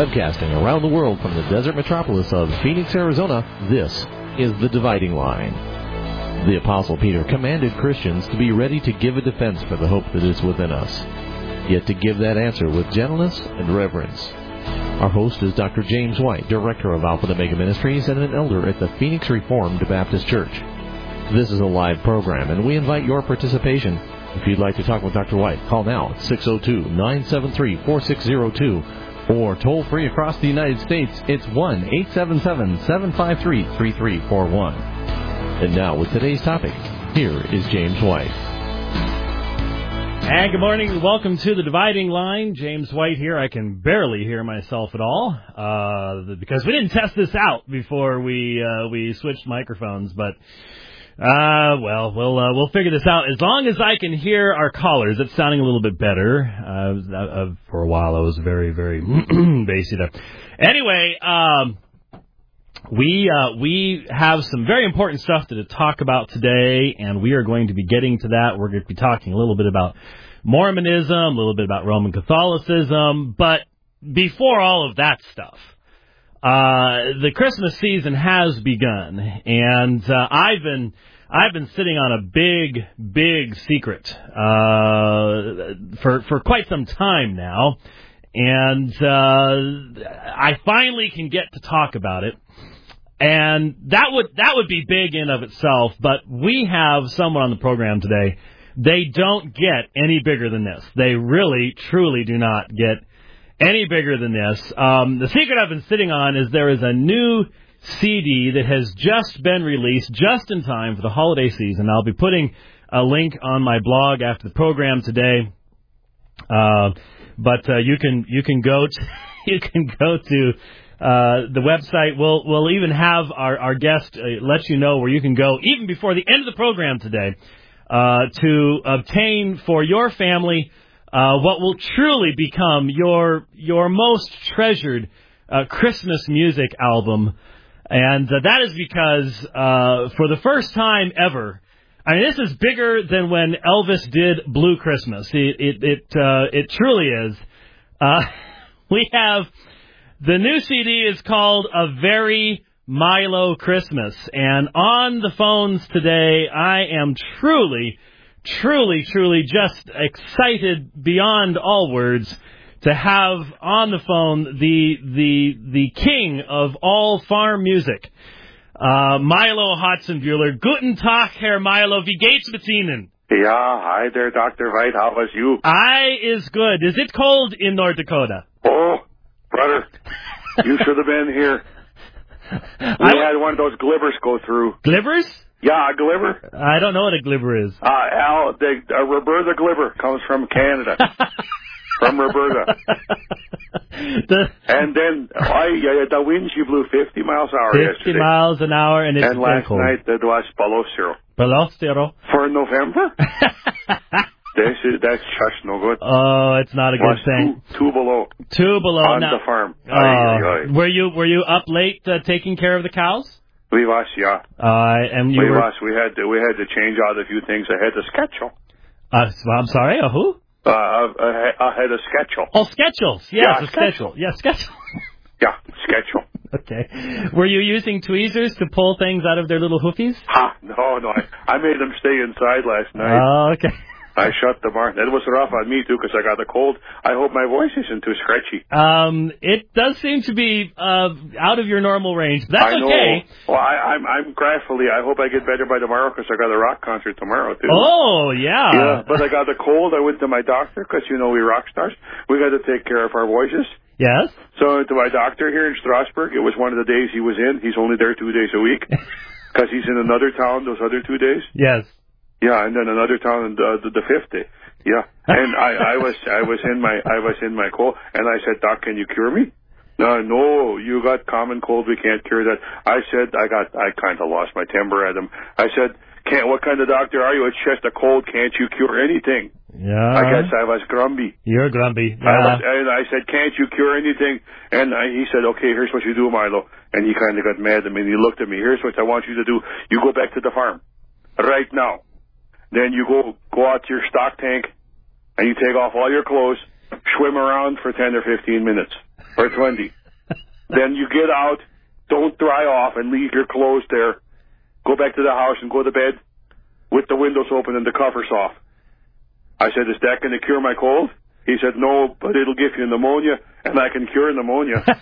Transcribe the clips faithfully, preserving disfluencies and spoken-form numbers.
Webcasting around the world from the desert metropolis of Phoenix, Arizona, this is The Dividing Line. The Apostle Peter commanded Christians to be ready to give a defense for the hope that is within us, yet to give that answer with gentleness and reverence. Our host is Doctor James White, Director of Alpha and Omega Ministries and an elder at the Phoenix Reformed Baptist Church. This is a live program, and we invite your participation. If you'd like to talk with Doctor White, call now at six oh two, nine seven three, four six oh two, or toll-free across the United States, it's one eight seven seven, seven five three, three three four one. And now, with today's topic, here is James White. And good morning and welcome to The Dividing Line. James White here. I can barely hear myself at all uh, because we didn't test this out before we uh, we switched microphones, but... Uh, well, we'll, uh, we'll figure this out. As long as I can hear our callers, it's sounding a little bit better. Uh, uh for a while I was very, very bassy there. Anyway, um, we, uh, we have some very important stuff to talk about today, and we are going to be getting to that. We're going to be talking a little bit about Mormonism, a little bit about Roman Catholicism, but before all of that stuff, Uh, the Christmas season has begun, and uh, I've been I've been sitting on a big, big secret uh, for for quite some time now, and uh, I finally can get to talk about it, and that would that would be big in of itself. But we have someone on the program today. They don't get any bigger than this. They really, truly do not get any bigger than this. Um, the secret I've been sitting on is there is a new C D that has just been released just in time for the holiday season. I'll be putting a link on my blog after the program today. Uh, but uh, you can you can go to, you can go to uh, the website. We'll we'll even have our our guest uh, let you know where you can go even before the end of the program today uh, to obtain for your family Uh, what will truly become your your most treasured uh, Christmas music album. And uh, that is because uh, for the first time ever, I mean, this is bigger than when Elvis did Blue Christmas. It it it, uh, it truly is. Uh, we have the new C D is called A Very Milo Christmas. And on the phones today, I am truly... Truly, truly just excited beyond all words to have on the phone the the the king of all farm music, uh, Milo Hotzenbuehler. Guten Tag, Herr Milo. Wie geht's mit Ihnen? Yeah, hi there, Doctor White. How was you? I is good. Is it cold in North Dakota? Oh, brother, you should have been here. We I, had one of those glibbers go through. Glibbers? Yeah, a glibber. I don't know what a glibber is. Uh, Al, the, a Roberta glibber comes from Canada. From Roberta. the, and then, I, yeah, the wind, she blew fifty miles an hour fifty yesterday. fifty miles an hour, and it's And last cold. night, it was below zero. Below zero? For November? This is, that's just no good. Oh, it's not a good thing. Two, two below. Two below. On now, the farm. Uh, aye, aye, aye. Were you, were you up late uh, taking care of the cows? We was, yeah. Uh, and you we were... was. We had to, we had to change out a few things. I had to schedule. Uh, I'm sorry, a who? Uh, I, I had a schedule. Oh, schedules. Yes, yeah, a schedule. Yeah, schedule. Yeah, schedule. Okay. Were you using tweezers to pull things out of their little hoofies? Ha, no, no. I, I made them stay inside last night. Oh, okay. I shut the barn. It was rough on me, too, because I got a cold. I hope my voice isn't too scratchy. Um, it does seem to be uh, out of your normal range. That's I know. okay. Well, I, I'm I'm gratefully. I hope I get better by tomorrow, because I got a rock concert tomorrow, too. Oh, yeah. Yeah, but I got a cold. I went to my doctor, because, you know, we rock stars. We got to take care of our voices. Yes. So to my doctor here in Strasbourg, it was one of the days he was in. He's only there two days a week, because he's in another town those other two days. Yes. Yeah, and then another town on the, the, the fifth day. Yeah, and I, I was I was in my I was in my cold, and I said, Doc, can you cure me? No, no, you got common cold. We can't cure that. I said I got I kind of lost my temper at him. I said, can't. What kind of doctor are you? It's just a cold. Can't you cure anything? Yeah. I guess I was grumpy. You're grumpy. Yeah. I was, and I said, can't you cure anything? And I, he said, okay, here's what you do, Milo. And he kind of got mad at me, and he looked at me. Here's what I want you to do. You go back to the farm right now. Then you go go out to your stock tank, and you take off all your clothes, swim around for ten or fifteen minutes, or twenty. Then you get out, don't dry off, and leave your clothes there. Go back to the house and go to bed with the windows open and the covers off. I said, is that going to cure my cold? He said, no, but it'll give you pneumonia, and I can cure pneumonia. That's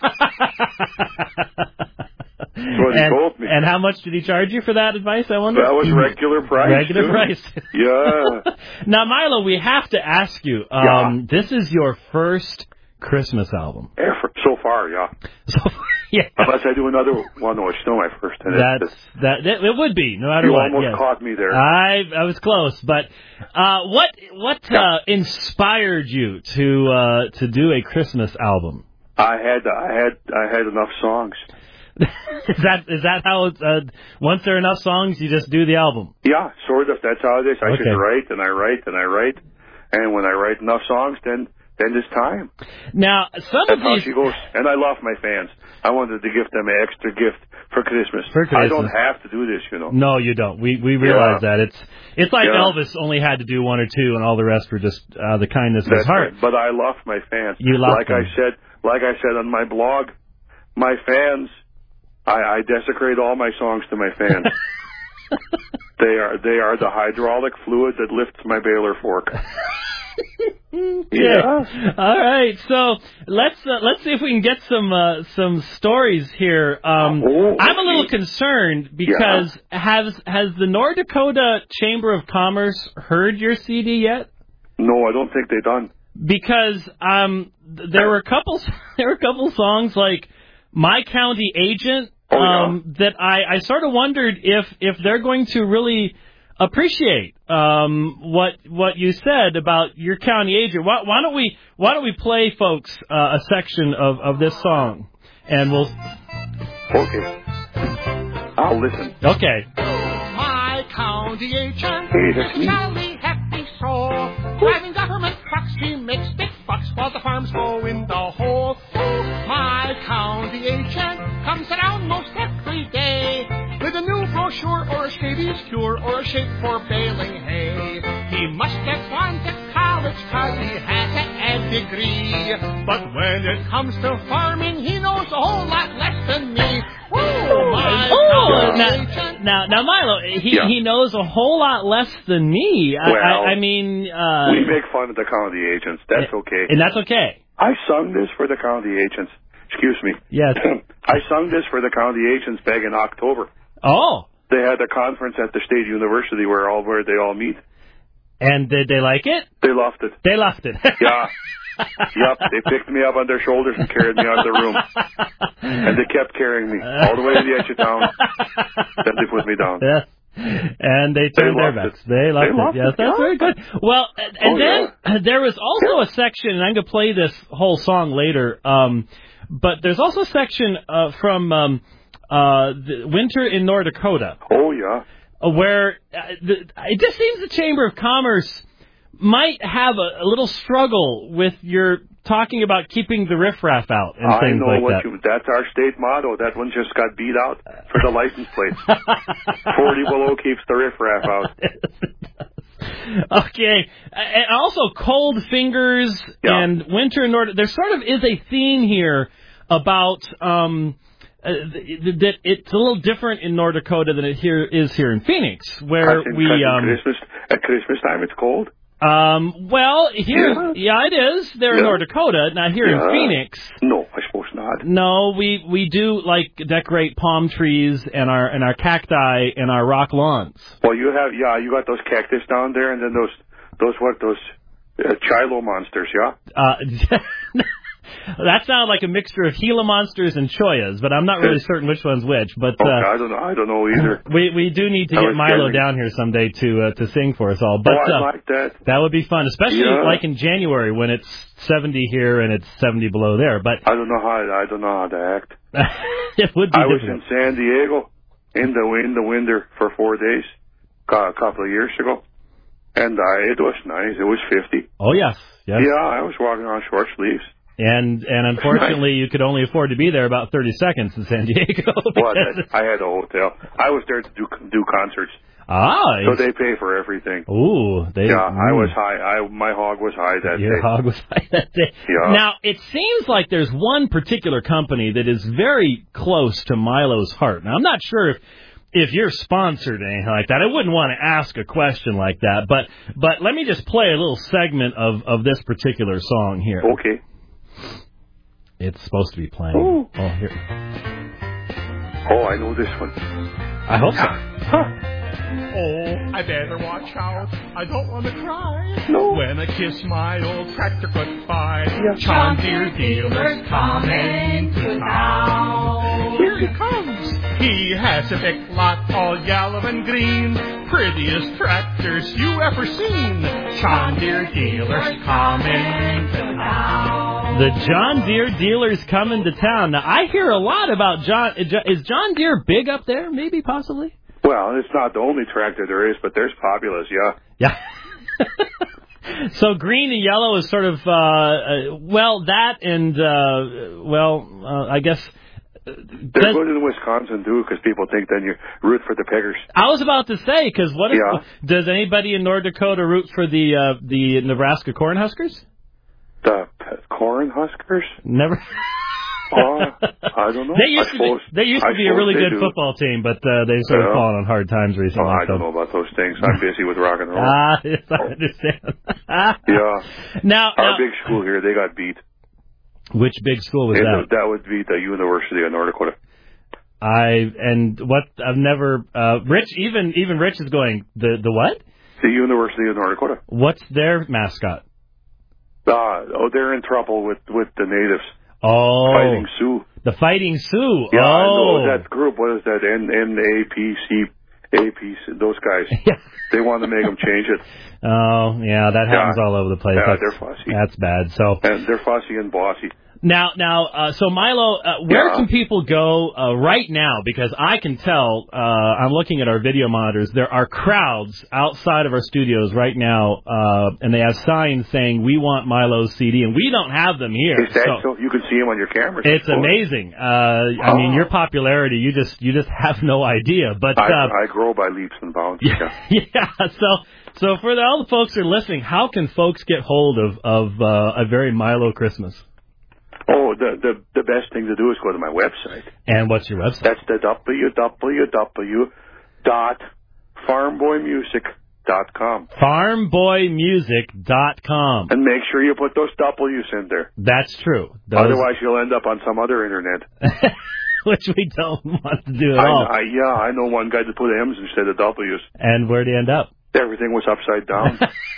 what he and, told me. And how much did he charge you for that advice, I wonder? That was regular price. Regular too. price. Yeah. Now, Milo, we have to ask you, um, yeah. this is your first Christmas album. Effort. So far, yeah. So, yeah. Unless I do another one, no, it's still my first. And That's, it's, that, it, it would be, no matter you what. You almost yes. caught me there. I I was close, but uh, what what yeah. uh, inspired you to uh, to do a Christmas album? I had I had I had enough songs. is that is that how it's, uh, once there are enough songs, you just do the album? Yeah, sort of. That's how it is. I okay. just write and I write and I write, and when I write enough songs, then then it's time. Now, some That's of these... how she goes. And I love my fans. I wanted to give them an extra gift for Christmas. For Christmas. I don't have to do this, you know. No, you don't. We we realize yeah. that. It's it's like yeah. Elvis only had to do one or two, and all the rest were just uh, the kindness of his heart. Right. But I love my fans. You love like them. I said, like I said on my blog, my fans, I, I desecrate all my songs to my fans. they are they are the hydraulic fluid that lifts my baler fork. Yeah. All right. So let's uh, let's see if we can get some uh, some stories here. Um, oh, I'm a little concerned because yeah. has has the North Dakota Chamber of Commerce heard your C D yet? No, I don't think they done. Because um, there were a couple there were a couple songs like My County Agent oh, um, yeah. that I, I sort of wondered if if they're going to really appreciate um, what what you said about your county agent. Why, why don't we why don't we play, folks, uh, a section of, of this song, and we'll. Okay. I'll listen. Okay. My county agent, Hey, that's me. jolly happy soul, driving government trucks, he makes big bucks while the farms go in the hole. My county agent comes around most every day with a new brochure or a scabies cure or a shape for baling hay. He must have gone to college cause he has a degree, but when it comes to farming he knows a whole lot less than me. Woo, my Oh, county now, agent. now, now, Milo, he Yeah. he knows a whole lot less than me. I, Well, I, I mean, uh, we make fun of the county agents. That's okay. and that's okay. I sung this for the county agents. Excuse me. Yes. I sung this for the county agents back in October. Oh. They had a conference at the state university where all where they all meet. And did they like it? They loved it. They loved it. Yeah. Yep. They picked me up on their shoulders and carried me out of the room. And they kept carrying me all the way to the edge of town. Then they put me down. Yes. And they turned They their loved backs. it. They loved They it. loved Yes, it, that's yeah. very good. Well, and and Oh, then yeah. there was also a section, and I'm going to play this whole song later, um, but there's also a section uh, from um, uh, the Winter in North Dakota. Oh, yeah. Uh, where uh, the, it just seems the Chamber of Commerce might have a, a little struggle with your talking about keeping the riffraff out and I things know like what that. you. That's our state motto. That one just got beat out for the license plates. Forty below keeps the riffraff out. Okay, and also Cold Fingers Yeah. and Winter in North. There sort of is a theme here about um, uh, th- that it's a little different in North Dakota than it here is here in Phoenix, where Cause in, we cause in um, Christmas at Christmas time it's cold. um, well here Yeah. yeah it is there in Yeah. North Dakota. Now here Yeah. in Phoenix. No, I suppose not. No, we we do like decorate palm trees and our and our cacti and our rock lawns. Well, you have yeah, you got those cactus down there, and then those those what those uh, Chilo monsters, yeah. Uh, that sounded like a mixture of Gila monsters and Choyas, but I'm not really certain which one's which. But Okay, uh, I don't know. I don't know either. we we do need to I get was Milo kidding. down here someday to uh, to sing for us all. But oh, I uh, like that. that would be fun, especially Yeah. like in January when it's seventy here and it's seventy below there. But I don't know how I don't know how to act. it would be I was difficult. in San Diego in the in the winter for four days a couple of years ago, and uh, it was nice. It was fifty. Oh yes, yes. Yeah, I was walking on short sleeves. And and unfortunately, you could only afford to be there about thirty seconds in San Diego. Well, I had a hotel. I was there to do do concerts. Ah, so they pay for everything. Ooh, they. Yeah, mm. I was high. I my hog was high that Your day. hog was high that day. Yeah. Now it seems like there's one particular company that is very close to Milo's heart. Now I'm not sure if if you're sponsored or anything like that. I wouldn't want to ask a question like that, but but let me just play a little segment of of this particular song here. Okay. It's supposed to be playing. Ooh. Oh, here. Oh, I know this one. I hope so. Huh. Oh, I better watch out. I don't want to cry. No. When I kiss my old tractor goodbye. Yeah. John Deere dealer's coming to town. Here he comes. He has a big lot all yellow and green. Prettiest tractors you ever seen. John Deere dealer's coming to town. The John Deere dealer's coming to town. Now, I hear a lot about John. Is John Deere big up there, maybe, possibly? Well, it's not the only tractor there is, but there's Populous, yeah. Yeah. So green and yellow is sort of, uh, uh well, that and, uh, well, uh, I guess... They're good in Wisconsin, too, because people think then you root for the Peggers. I was about to say, because what if, Yeah. does anybody in North Dakota root for the uh, the Nebraska Cornhuskers? The corn huskers? Never. Oh, I don't know. They used I to suppose, be, they used to I be a really suppose they good do. football team, but uh, they've sort of Yeah. fallen on hard times recently. Oh, I so. don't know about those things. I'm busy with rock and roll. Ah, yes, I understand. Yeah. Now, Our now, big school here, they got beat. which big school was And that? That would be the University of North Dakota. I and what I've never uh, Rich even even Rich is going the the what? The University of North Dakota. What's their mascot? Uh, oh, they're in trouble with, with the natives. Oh, Fighting Sioux. the Fighting Sioux. Yeah, I oh, know that group. What is that? N N A P C A P C. Those guys. Yeah. They want to make them change it. Oh, yeah, that happens Yeah. all over the place. Yeah, that's, they're fussy. That's bad. So And they're fussy and bossy. now, now, uh, so Milo, uh, where Yeah. can people go uh, right now? Because I can tell, uh, I'm looking at our video monitors, there are crowds outside of our studios right now, uh, and they have signs saying, we want Milo's C D, and we don't have them here. Is that so so? You can see them on your cameras. it's I suppose. amazing. Uh, I Oh. mean, your popularity, you just you just have no idea. But I, uh, I grow by leaps and bounds. yeah, yeah. So, so for the, all the folks who are listening, how can folks get hold of of uh, a very Milo Christmas? Oh, the, the the best thing to do is go to my website. And what's your website? That's the w w w dot farm boy music dot com. farm boy music dot com. And make sure you put those W's in there. That's true. Those, Otherwise, you'll end up on some other internet. which we don't want to do at I, all. I, yeah, I know one guy that put M's instead of W's. And where'd he end up? Everything was upside down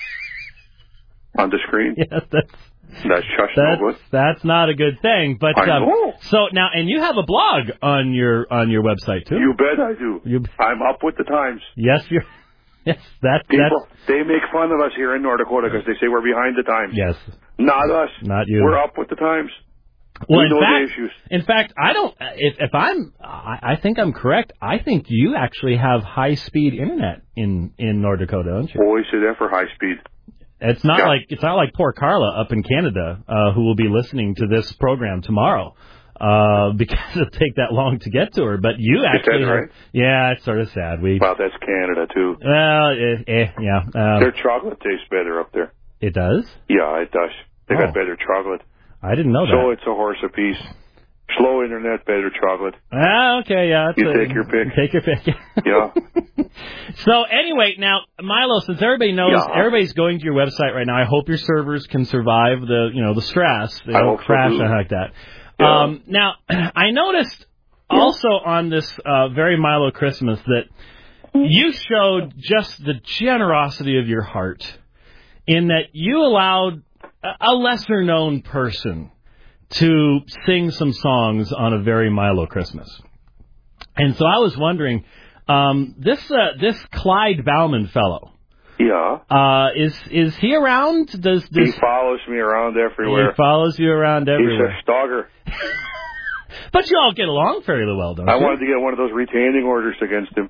on the screen. Yes, that's That's just that's, no good. that's not a good thing. But I um, know. so now, and you have a blog on your on your website too. You bet I do. You- I'm up with the times. Yes, you're. Yes, that People, that's they make fun of us here in North Dakota because they say we're behind the times. yes. Not us. Not you. We're up with the times. Well, we in know fact, the issues. in fact, I don't. If, if I'm, I, I think I'm correct. I think you actually have high speed internet in in North Dakota, don't you? Always say that for high speed. It's not Yeah. like it's not like poor Carla up in Canada, uh, who will be listening to this program tomorrow, uh, because it'll take that long to get to her. But you actually, that have- right? yeah, it's sort of sad. We, Well, that's Canada too. well, eh, eh, yeah, um, Their chocolate tastes better up there. it does. Yeah, it does. They Oh. got better chocolate. I didn't know that. So it's a horse apiece. Slow internet, better chocolate. Ah, okay, yeah. That's You a- take your pick. Take your pick. Yeah. So anyway, now Milo, since everybody knows, Yeah. everybody's going to your website right now. I hope your servers can survive the, you know, the stress. They I don't hope so, crash too. and like that. Yeah. Um, now, I noticed also on this uh, very Milo Christmas that you showed just the generosity of your heart in that you allowed a- a lesser-known person to sing some songs on a very Milo Christmas. And so I was wondering, um, this uh, this Clyde Bauman fellow, Yeah. uh, is is he around? Does, He does follows me around everywhere. he follows you around He's everywhere? a stalker. But you all get along fairly well, don't I you? wanted to get one of those retaining orders against him.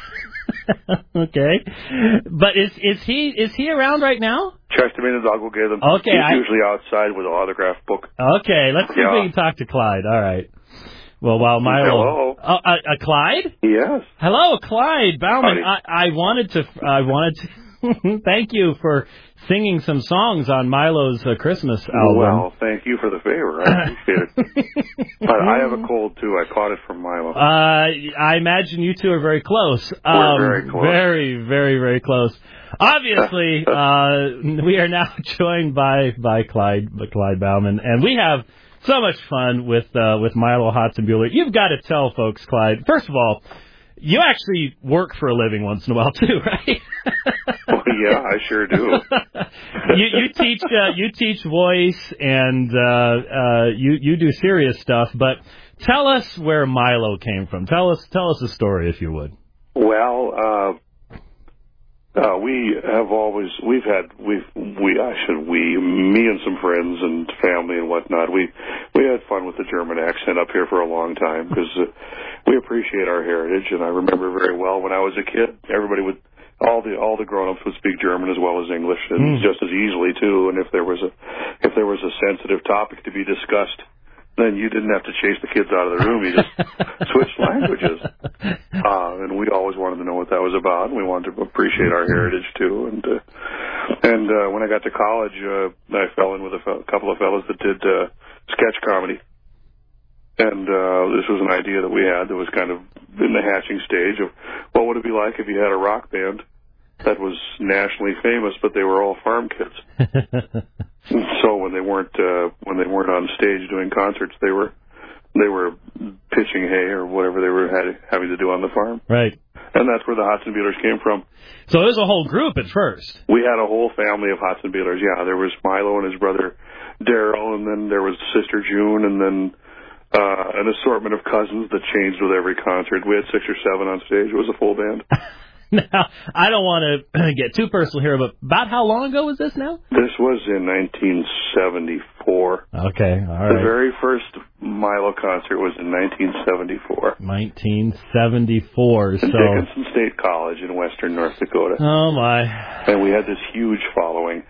Okay, but is is he is he around right now? Chest him in and I'll go get him. Okay, He's I- usually outside with an autograph book. Okay, let's see if Yeah. we can talk to Clyde. All right. Well, while Milo... Hello. Oh, uh, uh, Clyde? Yes. Hello, Clyde Bauman. Howdy. I, I wanted to... I wanted to thank you for singing some songs on Milo's uh, Christmas album. Well, thank you for the favor. I appreciate it. But I have a cold, too. I caught it from Milo. Uh, I imagine you two are very close. We're Um, very close. Very, very, very close. Obviously, uh, we are now joined by, by Clyde, by Clyde Bauman, and we have so much fun with, uh, with Milo Hotzenbuehler. You've got to tell folks, Clyde, first of all, you actually work for a living once in a while too, right? Oh, yeah, I sure do. you, you teach uh, you teach voice and uh, uh, you you do serious stuff. But tell us where Milo came from. Tell us tell us a story, if you would. Well, uh, uh, we have always we've had we've we I should we me and some friends and family and whatnot. We we had fun with the German accent up here for a long time because uh, we appreciate our heritage. And I remember very well when I was a kid, everybody would. All the all the grown-ups would speak German as well as English, and mm. just as easily too. And if there was a if there was a sensitive topic to be discussed, then you didn't have to chase the kids out of the room. You just switched languages. Uh, and we always wanted to know what that was about. And we wanted to appreciate our heritage too. And uh, and uh, when I got to college, uh, I fell in with a fe- couple of fellows that did uh, sketch comedy. And uh, this was an idea that we had that was kind of in the hatching stage of what would it be like if you had a rock band that was nationally famous, but they were all farm kids. So when they weren't uh, when they weren't on stage doing concerts, they were they were pitching hay or whatever they were had, having to do on the farm. Right. And that's where the Hotzenbuehlers came from. So it was a whole group at first. We had a whole family of Hotzenbuehlers. Yeah, there was Milo and his brother Daryl, and then there was sister June, and then. Uh, an assortment of cousins that changed with every concert. We had six or seven on stage. It was a full band. Now, I don't want to get too personal here, but about how long ago was this now? This was in nineteen seventy-four. Okay, all right. The very first Milo concert was in nineteen seventy-four. nineteen seventy-four. In so Dickinson State College in western North Dakota. Oh, my. And we had this huge following.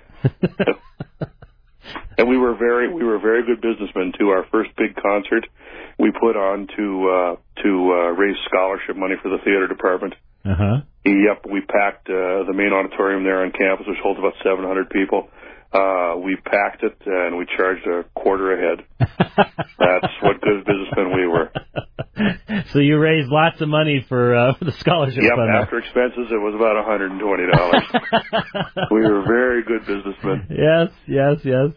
And we were very, we were very good businessmen too. Our first big concert, we put on to uh, to uh, raise scholarship money for the theater department. Uh huh. Yep, we packed uh, the main auditorium there on campus, which holds about seven hundred people. Uh, we packed it and we charged a quarter a head. That's what good businessmen we were. So you raised lots of money for, uh, for the scholarship yep, fund. Yep, after expenses, it was about one hundred twenty dollars. We were very good businessmen. Yes, yes, yes.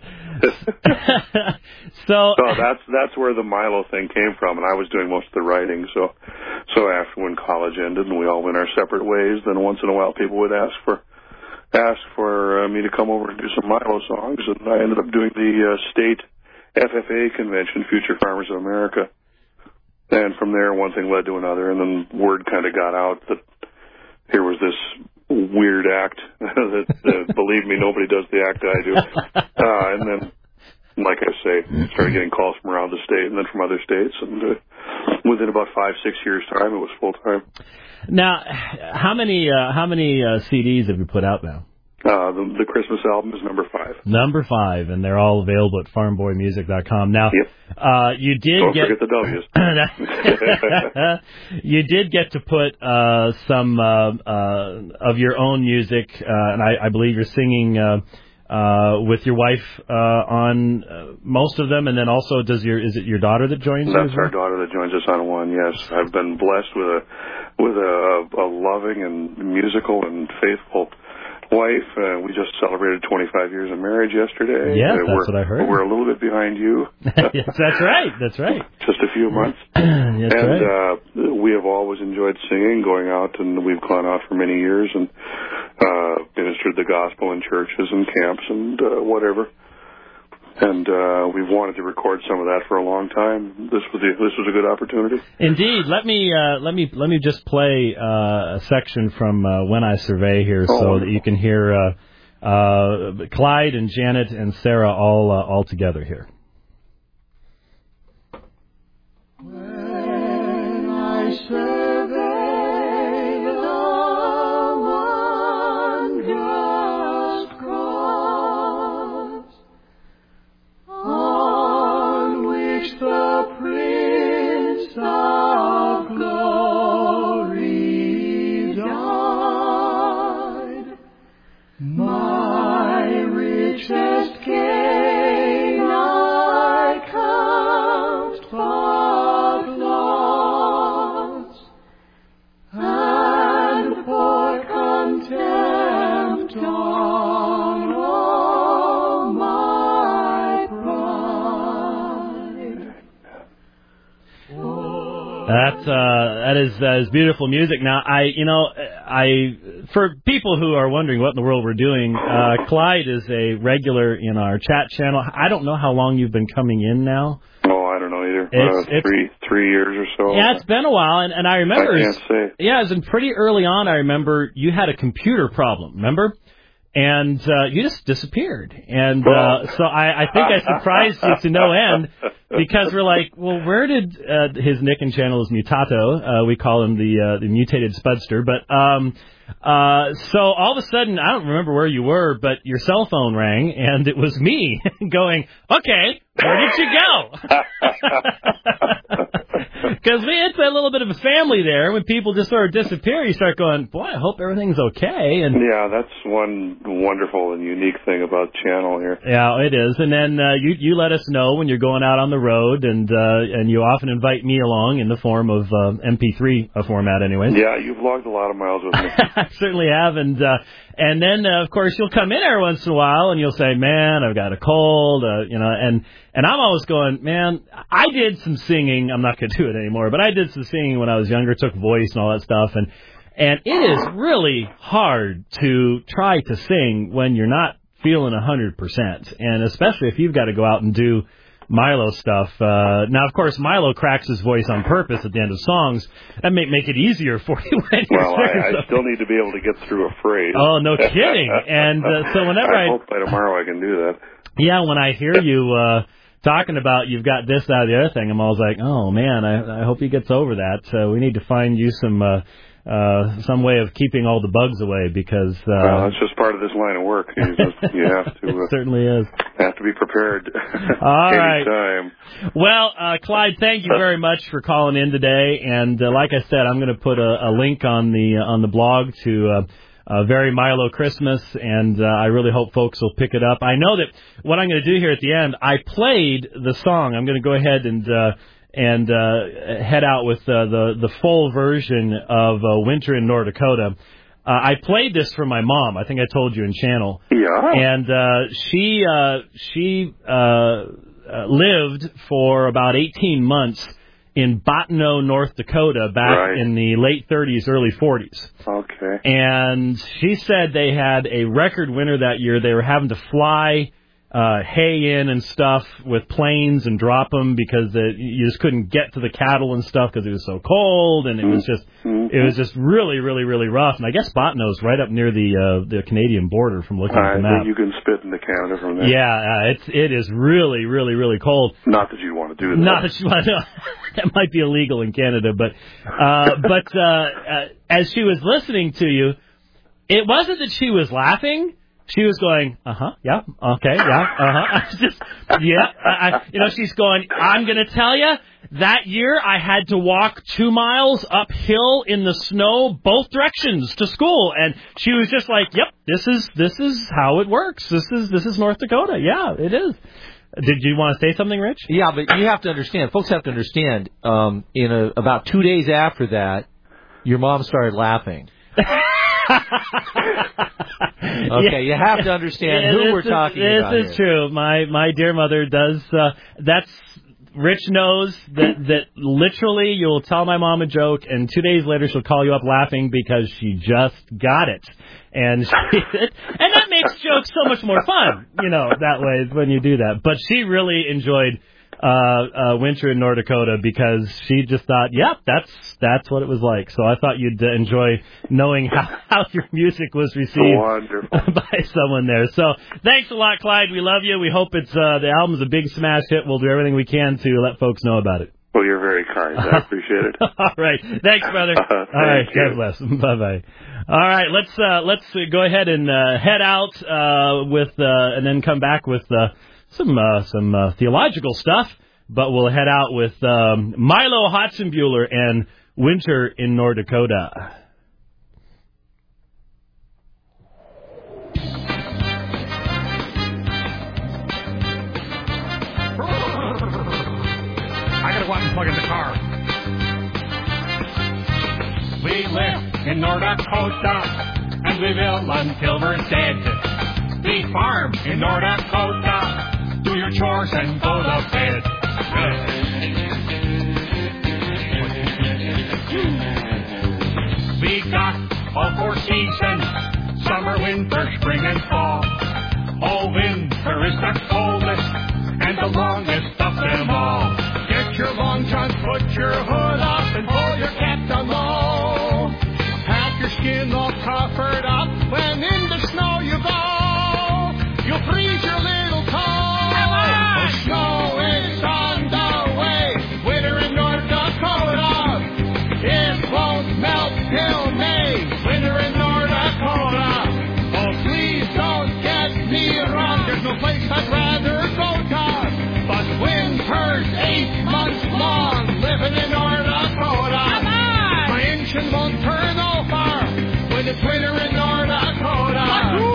so, so that's that's where the Milo thing came from, and I was doing most of the writing. So, so after when college ended and we all went our separate ways, then once in a while people would ask for ask for uh, me to come over and do some Milo songs, and I ended up doing the uh, state F F A convention, Future Farmers of America. And from there, one thing led to another, and then word kind of got out that here was this weird act that, uh, believe me, nobody does the act I do. Uh, and then, like I say, started getting calls from around the state and then from other states. And uh, within about five, six years' time, it was full time. Now, how many uh, how many uh, C Ds have you put out now? Uh, the, the Christmas album is number five. Number five, and they're all available at farm boy music dot com. Now, yep. uh, you did Don't get... forget the W's. You did get to put uh, some uh, uh, of your own music, uh, and I, I believe you're singing uh, uh, with your wife uh, on uh, most of them, and then also does your is it your daughter that joins That's you? That's our daughter that joins us on one, yes. I've been blessed with a with a, a loving and musical and faithful wife. Uh, we just celebrated twenty-five years of marriage yesterday. Yeah, uh, that's we're, what I heard. We're a little bit behind you. Yes, that's right. That's right. Just a few months. that's and right. uh, we have always enjoyed singing, going out, and we've gone out for many years and uh, ministered the gospel in churches and camps and uh, whatever. And uh, we've wanted to record some of that for a long time. This was the, this was a good opportunity. Indeed. Let me uh, let me let me just play uh, a section from uh, When I Survey here, oh, so wonderful. That you can hear uh, uh, Clyde and Janet and Sarah all uh, all together here. When I survey the wondrous cross on which the Prince That's uh, that is that is beautiful music. Now, I you know I for people who are wondering what in the world we're doing, uh, Clyde is a regular in our chat channel. I don't know how long you've been coming in now. Oh, I don't know either. It's, uh, three it's, three years or so. Yeah, it's been a while, and, and I remember. I can't say. Yeah, it was in pretty early on. I remember you had a computer problem. Remember? And uh, you just disappeared. And uh, so I, I think I surprised you to no end because we're like, well, where did uh, his Nick and channel is Mutato? Uh, we call him the uh, the mutated Spudster. But um, uh, so all of a sudden, I don't remember where you were, but your cell phone rang, and it was me going, okay, where did you go? Because it's a little bit of a family there. When people just sort of disappear, you start going, boy, I hope everything's okay. And yeah, that's one wonderful and unique thing about Channel here. Yeah, it is. And then uh, you you let us know when you're going out on the road, and uh, and you often invite me along in the form of uh, M P three format anyways. Yeah, you've logged a lot of miles with me. I certainly have. And uh, and then, uh, of course, you'll come in every once in a while, and you'll say, man, I've got a cold, uh, you know, and... And I'm always going, man, I did some singing. I'm not going to do it anymore, but I did some singing when I was younger, took voice and all that stuff. And and it is really hard to try to sing when you're not feeling one hundred percent. And especially if you've got to go out and do Milo stuff. Uh, now, of course, Milo cracks his voice on purpose at the end of songs. That may make it easier for you when you're Well, I, I still need to be able to get through a phrase. Oh, no kidding. And uh, so whenever I... I hope by tomorrow I can do that. Yeah, when I hear you... Uh, talking about you've got this, that, the other thing, I'm always like, oh, man, I, I hope he gets over that. So we need to find you some uh, uh, some way of keeping all the bugs away because... Uh, well, that's just part of this line of work. You, just, you have to... it uh, certainly is. Have to be prepared all anytime. Right. Well, uh, Clyde, thank you very much for calling in today. And uh, like I said, I'm going to put a, a link on the uh, on the blog to... Uh, Uh, very Milo Christmas, and uh, I really hope folks will pick it up. I know that what I'm going to do here at the end, I played the song. I'm going to go ahead and uh, and uh, head out with uh, the the full version of uh, Winter in North Dakota. Uh, I played this for my mom. I think I told you in channel. Yeah. And uh, she uh, she uh, uh, lived for about eighteen months in Bottineau, North Dakota, back right. in the late thirties, early forties. Okay. And she said they had a record winter that year. They were having to fly uh, hay in and stuff with planes and drop them because the, you just couldn't get to the cattle and stuff because it was so cold, and it was just mm-hmm. it was just really, really, really rough. And I guess Bottineau's right up near the uh, the Canadian border from looking at the map. I think you can spit into Canada from there. Yeah, uh, it's it is really, really, really cold. Not that you want to do that. Not that you want to. That might be illegal in Canada, but uh, but uh, uh, as she was listening to you, it wasn't that she was laughing. She was going, uh huh, yeah, okay, yeah, uh huh. I was just, yeah, I, I, you know, she's going. I'm going to tell you, that year I had to walk two miles uphill in the snow, both directions to school, and she was just like, yep, this is this is how it works. This is this is North Dakota. Yeah, it is. Did you want to say something, Rich? Yeah, but you have to understand, folks have to understand, um, in a, about two days after that, your mom started laughing. Okay, yeah. You have to understand yeah, who we're is, talking this about This is here. true. My my dear mother does, uh, that's, Rich knows that, that literally you'll tell my mom a joke, and two days later she'll call you up laughing because she just got it. And she, and that makes jokes so much more fun, you know, that way when you do that. But she really enjoyed uh, uh, Winter in North Dakota because she just thought, yep, that's that's what it was like. So I thought you'd uh, enjoy knowing how, how your music was received Wonderful. by someone there. So thanks a lot, Clyde. We love you. We hope it's uh, the album's a big smash hit. We'll do everything we can to let folks know about it. Well, you're very kind. I appreciate it. All right. Thanks, brother. Uh, All right. thank you. God bless. Bye-bye. All right. Let's uh, let's uh, go ahead and uh, head out uh, with uh, and then come back with uh, some uh, some uh, theological stuff. But we'll head out with um, Milo Hotzenbuehler and Winter in North Dakota. I gotta go out and plug in the car. We live in North Dakota, and we will until we're dead. We farm in North Dakota, do your chores and go to bed. seasons, summer, winter, spring, and fall. Oh, winter is the coldest and the longest of them all. Get your long johns, put your hood up, and pull your cap down low. Have your skin all covered up when in the snow you go. You'll freeze your little toe. The snow is on the way. Winter in North Dakota. It won't melt till May. Winter in North Dakota. Oh, please don't get me wrong. There's no place I'd rather go to. But winter's eight months long. Living in North Dakota. My engine won't turn over when it's winter in North Dakota.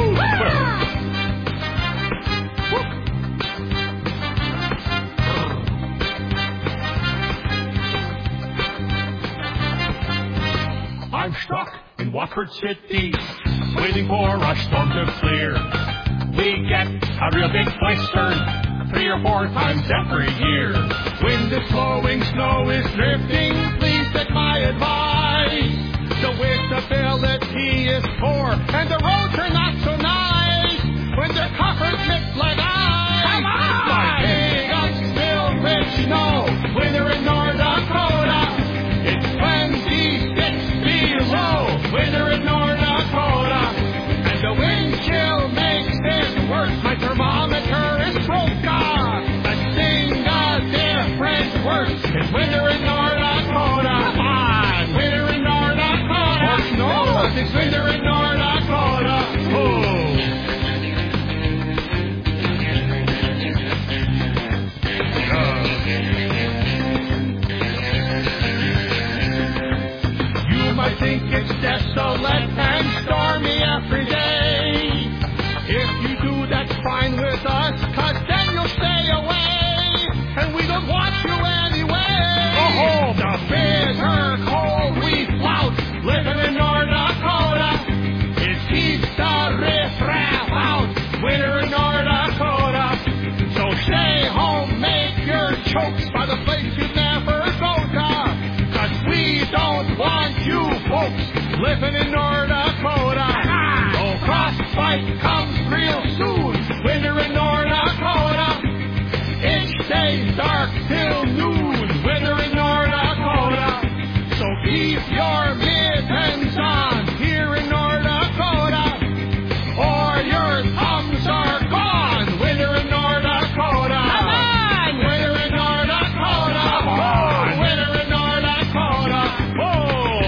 I'm stuck in Watford City, waiting for a storm to clear. We get a real big blister three or four times every year. Wind is blowing, snow is drifting, please take my advice. The visibility is poor, and the roads are not so nice. When they're covered mixed like ice. Come on! Like big uphill rich snow, winter in North Dakota. It's twenty-six below, winter in North Dakota. And the wind chill makes it worse. My thermometer is broke off. That thing a different worse. It's winter in North Dakota. Come on, winter in North Dakota. Or snow, it's winter in North Dakota. Oh. I think it's desolate and stormy every day. If you do, that's fine with us, cause then you'll stay away, and we don't want you anyway. Oh, the bitter cold we flout, living in North Dakota. It keeps the riffraff out, winter in North Dakota. So stay home, make your chokes by the place you never go to, cause we don't want you folks living in North Dakota. Oh, frostbite comes real soon. Winter in North Dakota. It stays dark till noon. Winter in North Dakota. So keep your mittens on here in North Dakota, or your thumbs are gone. Winter in North Dakota. Come on! Winter in North Dakota. Come on! Winter in North Dakota. Oh!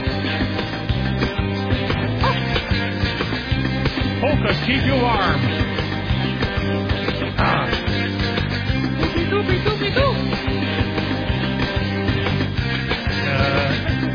Polkas keep you warm. Ah. Doopy doopy doopy doop. Uh,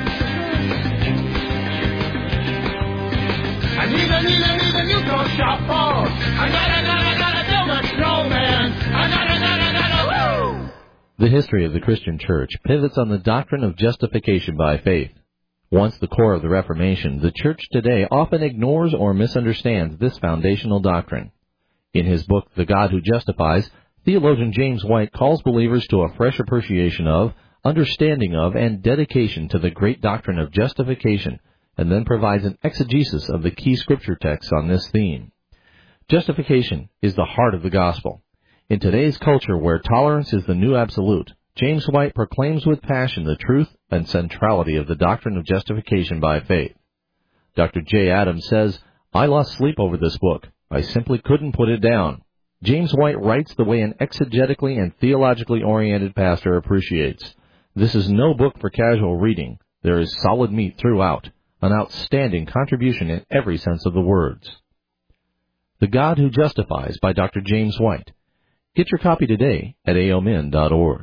I need a need a need a new coat shop phone. I gotta gotta gotta build a snowman. I gotta gotta gotta woo. The history of the Christian Church pivots on the doctrine of justification by faith. Once the core of the Reformation, the Church today often ignores or misunderstands this foundational doctrine. In his book, The God Who Justifies, theologian James White calls believers to a fresh appreciation of, understanding of, and dedication to the great doctrine of justification, and then provides an exegesis of the key scripture texts on this theme. Justification is the heart of the gospel. In today's culture where tolerance is the new absolute, James White proclaims with passion the truth and centrality of the doctrine of justification by faith. Doctor J. Adams says, I lost sleep over this book. I simply couldn't put it down. James White writes the way an exegetically and theologically oriented pastor appreciates. This is no book for casual reading. There is solid meat throughout, an outstanding contribution in every sense of the words. The God Who Justifies by Doctor James White. Get your copy today at A O M N dot org.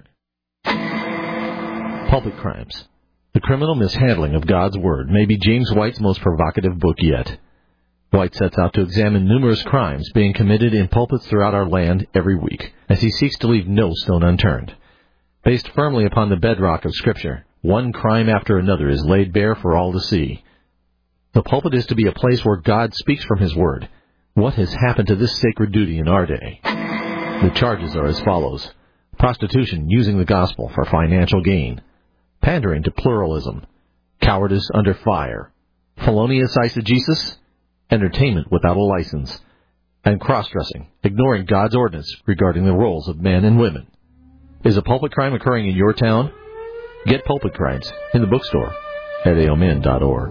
Pulpit Crimes. The Criminal Mishandling of God's Word may be James White's most provocative book yet. White sets out to examine numerous crimes being committed in pulpits throughout our land every week, as he seeks to leave no stone unturned. Based firmly upon the bedrock of Scripture, one crime after another is laid bare for all to see. The pulpit is to be a place where God speaks from His Word. What has happened to this sacred duty in our day? The charges are as follows. Prostitution using the gospel for financial gain. Pandering to pluralism. Cowardice under fire. felonious eisegesis, entertainment without a license, and cross-dressing, ignoring God's ordinance regarding the roles of men and women. Is a pulpit crime occurring in your town? Get Pulpit Crimes in the bookstore at A O M dot org.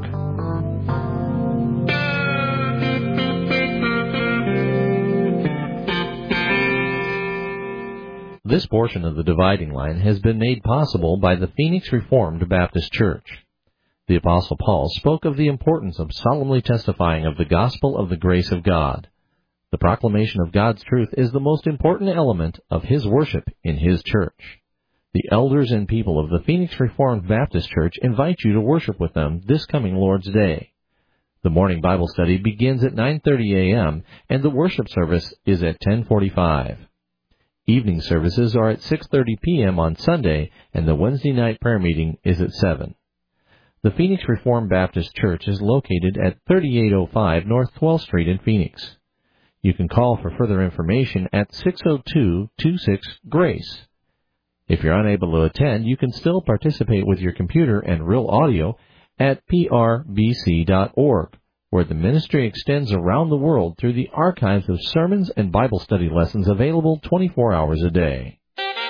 This portion of the Dividing Line has been made possible by the Phoenix Reformed Baptist Church. The Apostle Paul spoke of the importance of solemnly testifying of the gospel of the grace of God. The proclamation of God's truth is the most important element of his worship in his church. The elders and people of the Phoenix Reformed Baptist Church invite you to worship with them this coming Lord's Day. The morning Bible study begins at nine thirty a.m. and the worship service is at ten forty-five. Evening services are at six thirty p.m. on Sunday, and the Wednesday night prayer meeting is at seven. The Phoenix Reformed Baptist Church is located at thirty-eight oh five North twelfth Street in Phoenix. You can call for further information at six oh two, two six, GRACE. If you're unable to attend, you can still participate with your computer and real audio at p r b c dot org. Where the ministry extends around the world through the archives of sermons and Bible study lessons available twenty-four hours a day.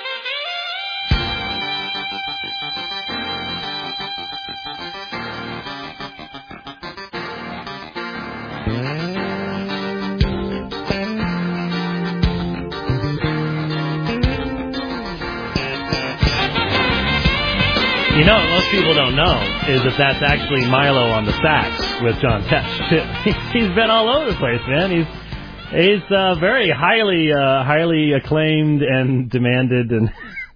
You know, what most people don't know is that that's actually Milo on the sax with John Tesh. He's been all over the place, man. He's he's uh, very highly uh, highly acclaimed and demanded and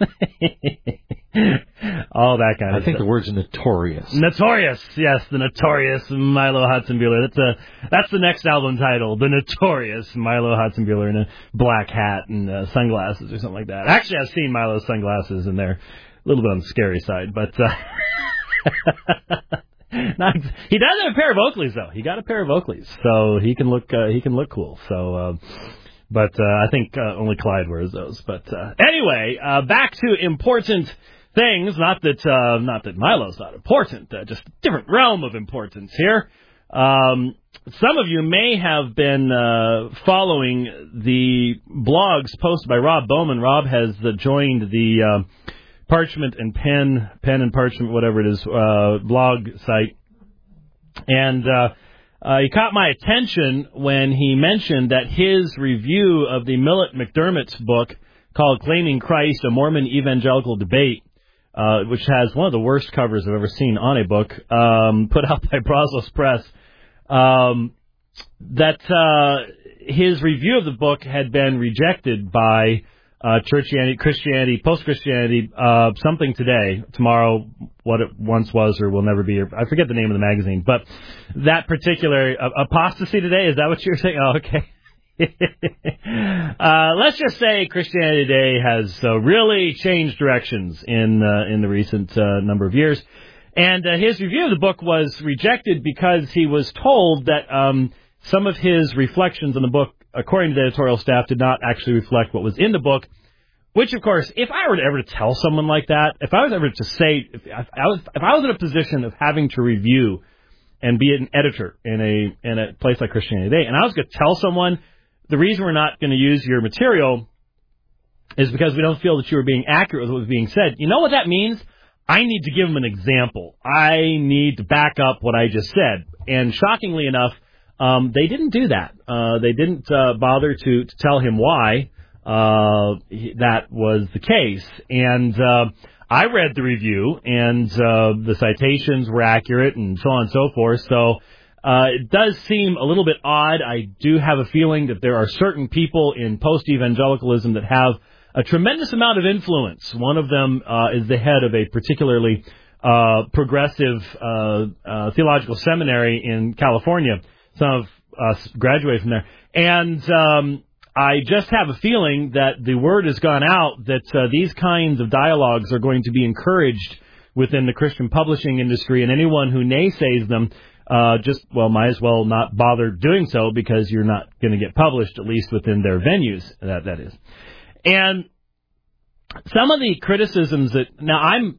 all that kind of stuff. I think the word's notorious. Notorious, yes, the notorious Milo Hudson-Buehler. That's a that's the next album title, the notorious Milo Hudson-Buehler in a black hat and uh, sunglasses or something like that. Actually, I've seen Milo's sunglasses and they're a little bit on the scary side, but uh, not, he does have a pair of Oakleys though. He got a pair of Oakleys, so he can look uh, he can look cool. So, uh, but uh, I think uh, only Clyde wears those. But uh, anyway, uh, back to important things. Not that uh, not that Milo's not important, uh, just a different realm of importance here. Um, some of you may have been uh, following the blogs posted by Rob Bowman. Rob has uh, joined the Uh, Parchment and Pen, Pen and Parchment, whatever it is, uh, blog site. And uh, uh, he caught my attention when he mentioned that his review of the Millet McDermott's book called Claiming Christ, a Mormon Evangelical Debate, uh, which has one of the worst covers I've ever seen on a book, um, put out by Brazos Press, um, that uh, his review of the book had been rejected by Uh, Churchianity, Christianity, Post-Christianity, uh, something today, tomorrow, what it once was or will never be. I forget the name of the magazine, but that particular uh, apostasy today, is that what you're saying? Oh, okay. uh, let's just say Christianity today has uh, really changed directions in uh, in the recent uh, number of years. And uh, his review of the book was rejected because he was told that um, some of his reflections on the book, according to the editorial staff, did not actually reflect what was in the book, which, of course, if I were to ever to tell someone like that, if I was ever to say, if I was, if I was in a position of having to review and be an editor in a in a place like Christianity Today, and I was going to tell someone the reason we're not going to use your material is because we don't feel that you were being accurate with what was being said, you know what that means? I need to give them an example. I need to back up what I just said. And shockingly enough, Um, they didn't do that. Uh, they didn't uh, bother to, to tell him why uh, he, that was the case. And uh, I read the review, and uh, the citations were accurate and so on and so forth. So uh, it does seem a little bit odd. I do have a feeling that there are certain people in post-evangelicalism that have a tremendous amount of influence. One of them uh, is the head of a particularly uh, progressive uh, uh, theological seminary in California. Some of us graduated from there. And um, I just have a feeling that the word has gone out that uh, these kinds of dialogues are going to be encouraged within the Christian publishing industry, and anyone who naysays them uh, just, well, might as well not bother doing so because you're not going to get published, at least within their venues, that that is. And some of the criticisms that, now I'm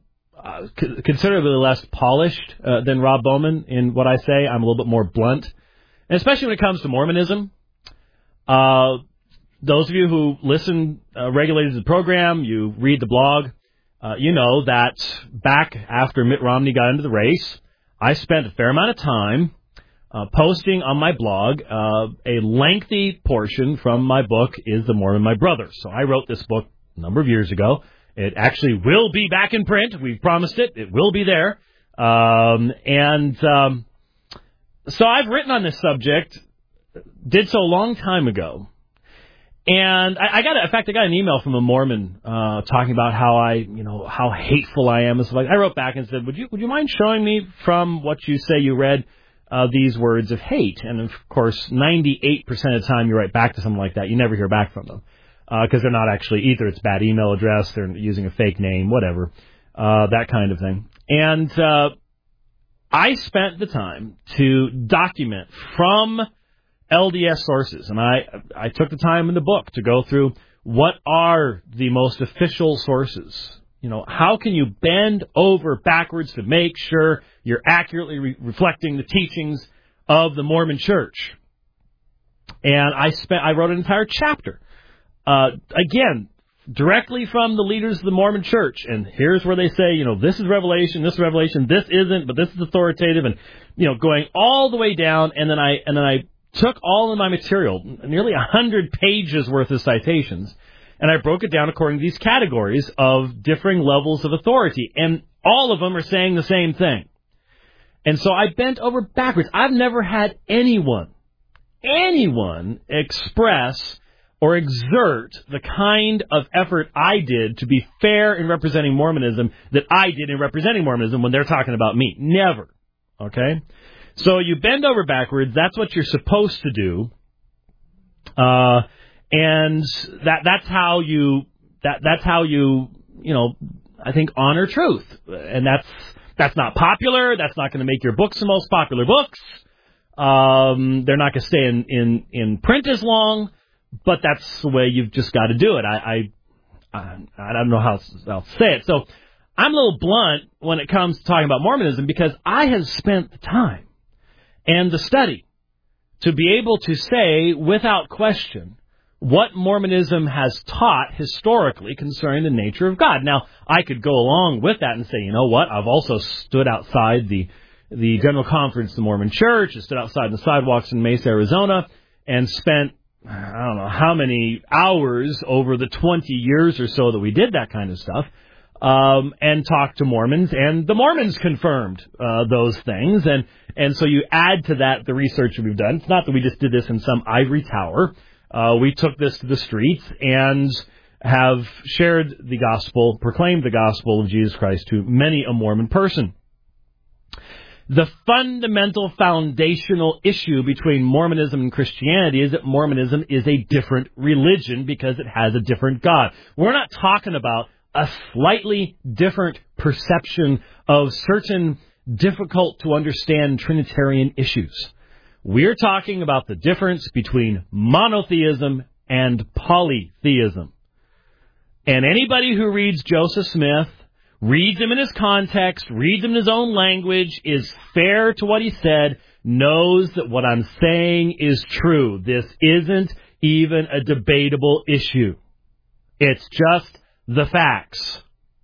uh, considerably less polished uh, than Rob Bowman in what I say. I'm a little bit more blunt, and especially when it comes to Mormonism. Uh, those of you who listen uh, regularly to the program, you read the blog, uh, you know that back after Mitt Romney got into the race, I spent a fair amount of time uh, posting on my blog uh, a lengthy portion from my book, Is the Mormon My Brother? So I wrote this book a number of years ago. It actually will be back in print. We promised it. It will be there. Um, and um, so I've written on this subject, did so a long time ago. And I, I got, a, in fact, I got an email from a Mormon uh, talking about how I, you know, how hateful I am and stuff like that. I wrote back and said, would you, would you mind showing me from what you say you read uh, these words of hate? And of course, ninety-eight percent of the time you write back to something like that, you never hear back from them. Because uh, they're not actually, either it's bad email address, they're using a fake name, whatever, uh, that kind of thing. And uh, I spent the time to document from L D S sources, and I I took the time in the book to go through what are the most official sources. You know, how can you bend over backwards to make sure you're accurately re- reflecting the teachings of the Mormon Church? And I spent I wrote an entire chapter. Uh, again, directly from the leaders of the Mormon Church. And here's where they say, you know, this is revelation, this is revelation, this isn't, but this is authoritative, and, you know, going all the way down. And then I, and then I took all of my material, nearly a hundred pages worth of citations, and I broke it down according to these categories of differing levels of authority. And all of them are saying the same thing. And so I bent over backwards. I've never had anyone, anyone express or exert the kind of effort I did to be fair in representing Mormonism that I did in representing Mormonism when they're talking about me. Never. Okay? So you bend over backwards. That's what you're supposed to do. Uh, and that that's how you that that's how you, you know, I think honor truth. And that's that's not popular. That's not going to make your books the most popular books. Um, they're not going to stay in, in, in print as long. But that's the way you've just got to do it. I I, I don't know how I'll say it. So I'm a little blunt when it comes to talking about Mormonism because I have spent the time and the study to be able to say without question what Mormonism has taught historically concerning the nature of God. Now, I could go along with that and say, you know what, I've also stood outside the the General Conference of the Mormon Church, I stood outside in the sidewalks in Mesa, Arizona, and spent I don't know how many hours over the twenty years or so that we did that kind of stuff, um, and talked to Mormons, and the Mormons confirmed uh, those things. And, and so you add to that the research that we've done. It's not that we just did this in some ivory tower. Uh, we took this to the streets and have shared the gospel, proclaimed the gospel of Jesus Christ to many a Mormon person. The fundamental foundational issue between Mormonism and Christianity is that Mormonism is a different religion because it has a different God. We're not talking about a slightly different perception of certain difficult to understand Trinitarian issues. We're talking about the difference between monotheism and polytheism. And anybody who reads Joseph Smith, reads him in his context, reads him in his own language, is fair to what he said, knows that what I'm saying is true. This isn't even a debatable issue. It's just the facts.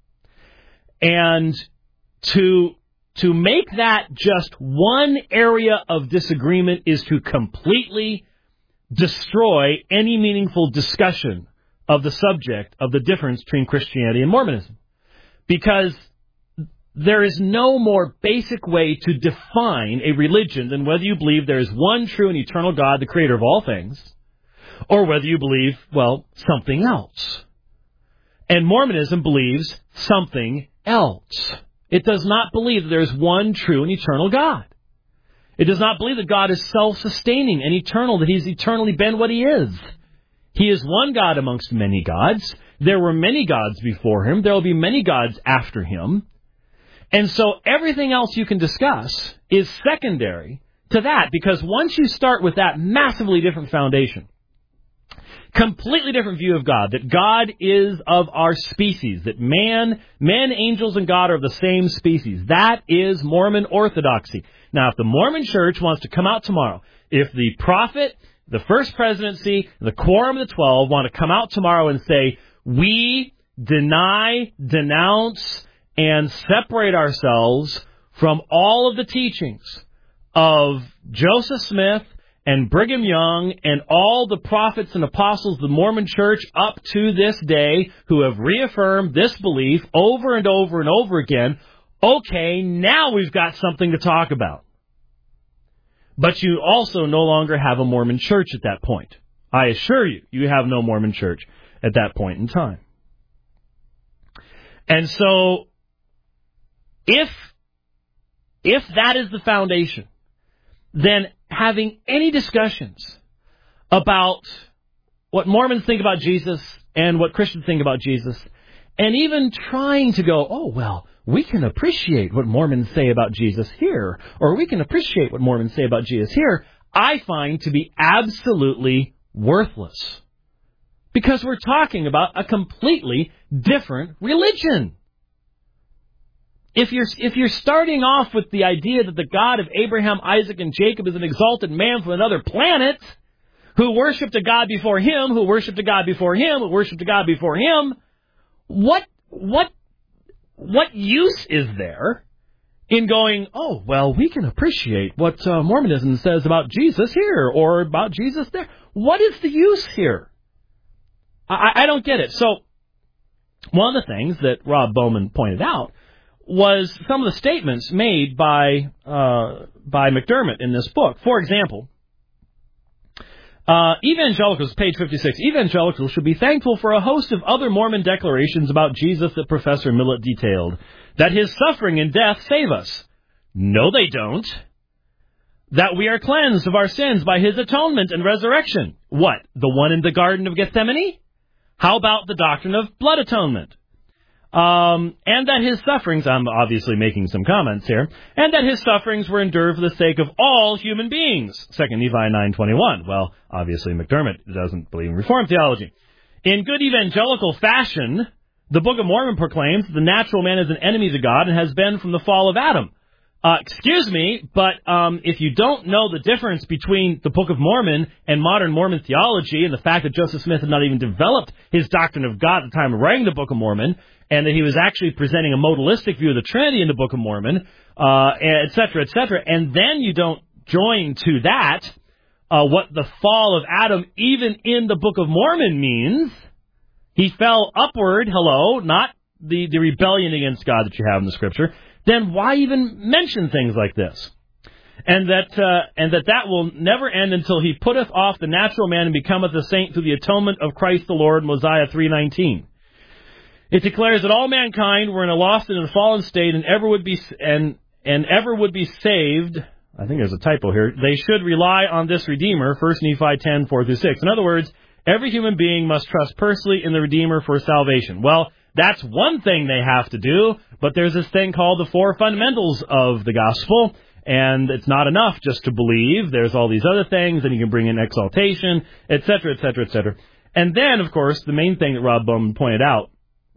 And to, to make that just one area of disagreement is to completely destroy any meaningful discussion of the subject of the difference between Christianity and Mormonism. Because there is no more basic way to define a religion than whether you believe there is one true and eternal God, the creator of all things, or whether you believe, well, something else. And Mormonism believes something else. It does not believe that there is one true and eternal God. It does not believe that God is self-sustaining and eternal, that he's eternally been what he is. He is one God amongst many gods. There were many gods before him. There will be many gods after him. And so everything else you can discuss is secondary to that, because once you start with that massively different foundation, Completely different view of God, that God is of our species, that man, men, angels, and God are of the same species. That is Mormon orthodoxy. Now, if the Mormon Church wants to come out tomorrow, if the prophet, the first presidency, the quorum of the twelve want to come out tomorrow and say, we deny, denounce, and separate ourselves from all of the teachings of Joseph Smith and Brigham Young and all the prophets and apostles of the Mormon Church up to this day who have reaffirmed this belief over and over and over again, okay, now we've got something to talk about. But you also no longer have a Mormon Church at that point. I assure you, you have no Mormon Church at that point in time. And so, if if that is the foundation, then having any discussions about what Mormons think about Jesus and what Christians think about Jesus, and even trying to go, oh, well, we can appreciate what Mormons say about Jesus here, or we can appreciate what Mormons say about Jesus here, I find to be absolutely worthless. Because we're talking about a completely different religion. If you're if you're starting off with the idea that the God of Abraham, Isaac, and Jacob is an exalted man from another planet who worshipped a God before him, who worshipped a God before him, who worshipped a God before him, what what what use is there in going, oh, well, we can appreciate what uh, Mormonism says about Jesus here or about Jesus there? What is the use here? I, I don't get it. So one of the things that Rob Bowman pointed out was some of the statements made by uh, by McDermott in this book. For example, uh, evangelicals, page fifty-six, evangelicals should be thankful for a host of other Mormon declarations about Jesus that Professor Millett detailed. That his suffering and death save us. No, they don't. That we are cleansed of our sins by his atonement and resurrection. What, the one in the Garden of Gethsemane? How about the doctrine of blood atonement? Um, and that his sufferings, I'm obviously making some comments here, and that his sufferings were endured for the sake of all human beings. Second Nephi nine twenty-one. Well, obviously McDermott doesn't believe in Reformed theology. In good evangelical fashion, the Book of Mormon proclaims that the natural man is an enemy to God and has been from the fall of Adam. Uh, excuse me, but um, if you don't know the difference between the Book of Mormon and modern Mormon theology and the fact that Joseph Smith had not even developed his doctrine of God at the time of writing the Book of Mormon, and that he was actually presenting a modalistic view of the Trinity in the Book of Mormon, uh, et cetera, et cetera, and then you don't join to that uh, what the fall of Adam even in the Book of Mormon means. He fell upward, hello, not the, the rebellion against God that you have in the Scripture. Then why even mention things like this? And that uh, and that that will never end until he putteth off the natural man and becometh a saint through the atonement of Christ the Lord, Mosiah three nineteen. It declares that all mankind were in a lost and in a fallen state, and ever would be and and ever would be saved. I think there's a typo here. They should rely on this Redeemer. First Nephi ten four through six. In other words, every human being must trust personally in the Redeemer for salvation. Well, that's one thing they have to do, but there's this thing called the four fundamentals of the gospel, and it's not enough just to believe. There's all these other things, and you can bring in exaltation, et cetera, et cetera, et cetera. And then, of course, the main thing that Rob Bowman pointed out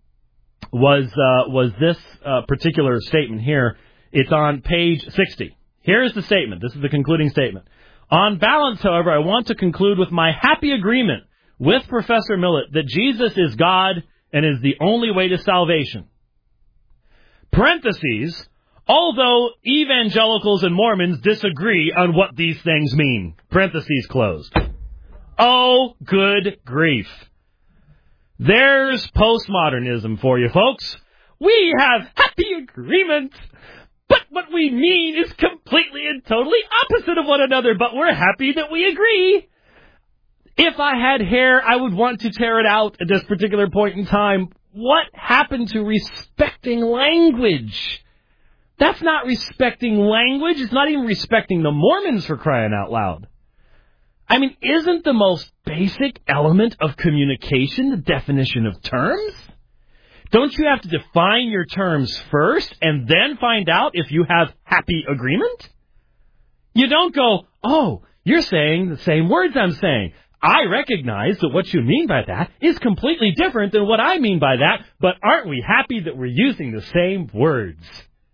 was uh, was this uh, particular statement here. It's on page sixty. Here's the statement. This is the concluding statement. On balance, however, I want to conclude with my happy agreement with Professor Millett that Jesus is God and is the only way to salvation. Parentheses, although evangelicals and Mormons disagree on what these things mean. Parentheses closed. Oh, good grief. There's postmodernism for you, folks. We have happy agreement, but what we mean is completely and totally opposite of one another, but we're happy that we agree. If I had hair, I would want to tear it out at this particular point in time. What happened to respecting language? That's not respecting language. It's not even respecting the Mormons, for crying out loud. I mean, isn't the most basic element of communication the definition of terms? Don't you have to define your terms first and then find out if you have happy agreement? You don't go, oh, you're saying the same words I'm saying. I recognize that what you mean by that is completely different than what I mean by that, but aren't we happy that we're using the same words?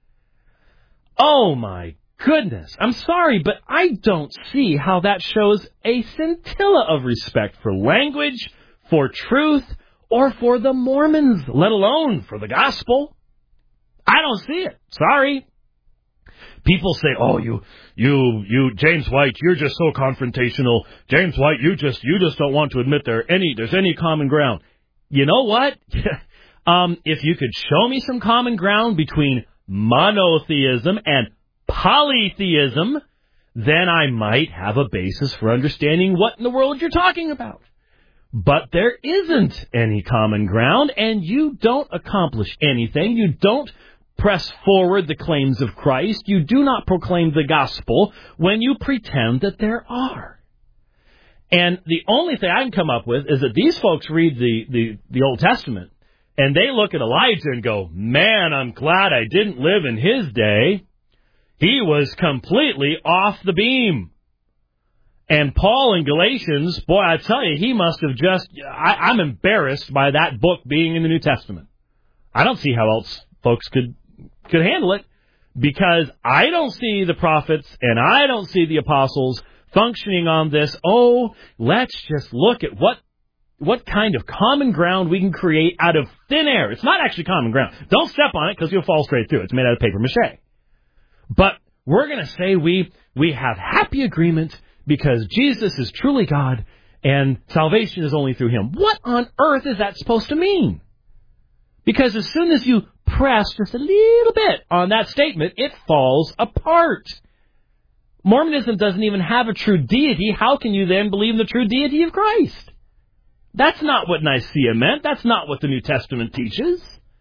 Oh, my goodness. I'm sorry, but I don't see how that shows a scintilla of respect for language, for truth, or for the Mormons, let alone for the gospel. I don't see it. Sorry. People say, oh, you, you, you, James White, you're just so confrontational. James White, you just, you just don't want to admit there any, there's any common ground. You know what? um, if you could show me some common ground between monotheism and polytheism, then I might have a basis for understanding what in the world you're talking about. But there isn't any common ground, and you don't accomplish anything. You don't press forward the claims of Christ. You do not proclaim the gospel when you pretend that there are. And the only thing I can come up with is that these folks read the, the, the Old Testament, and they look at Elijah and go, man, I'm glad I didn't live in his day. He was completely off the beam. And Paul in Galatians, boy, I tell you, he must have just, I, I'm embarrassed by that book being in the New Testament. I don't see how else folks could could handle it, because I don't see the prophets and I don't see the apostles functioning on this, oh, let's just look at what what kind of common ground we can create out of thin air. It's not actually common ground. Don't step on it because you'll fall straight through. It's made out of paper mache. But we're going to say we we have happy agreement because Jesus is truly God and salvation is only through him. What on earth is that supposed to mean? Because as soon as you press just a little bit on that statement, it falls apart. Mormonism doesn't even have a true deity. How can you then believe in the true deity of Christ? That's not what Nicaea meant. That's not what the New Testament teaches.